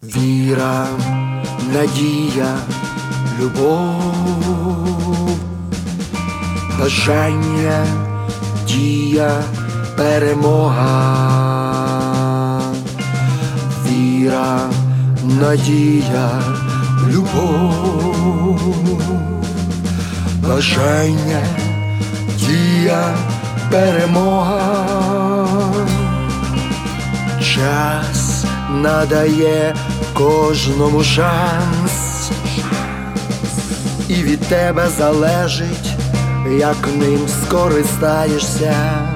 Віра, надія, любов, бажання, дія, перемога. Віра, надія, любов, бажання, дія, перемога. Час надає кожному шанс, і від тебе залежить, як ним скористаєшся.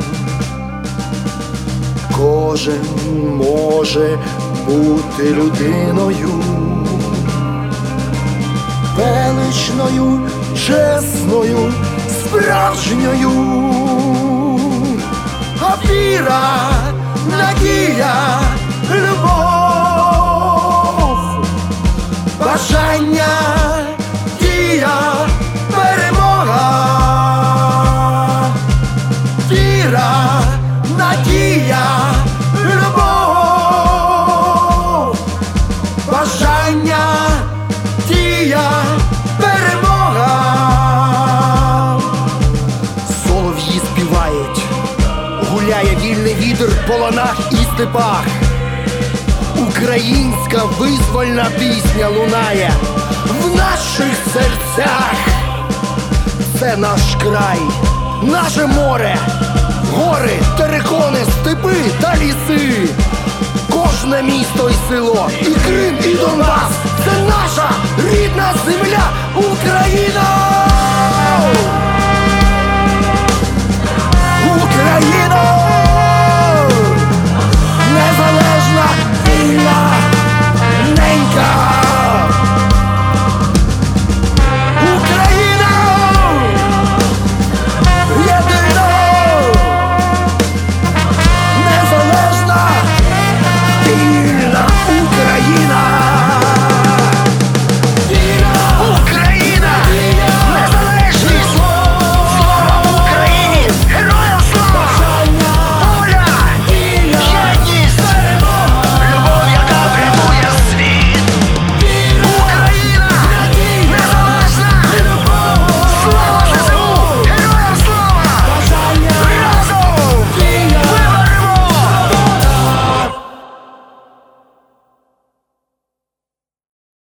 Кожен може бути людиною, величною, чесною, справжньою. А віра, надія, любов, бажання, дія, перемога. Віра, надія, любов, бажання, дія, перемога. Солов'ї співають, гуляє вільний вітер по ланах і степах. Українська визвольна пісня лунає в наших серцях. Це наш край, наше море, гори, терикони, степи та ліси. Кожне місто і село, і Крим, і Донбас — це наша рідна земля Україна!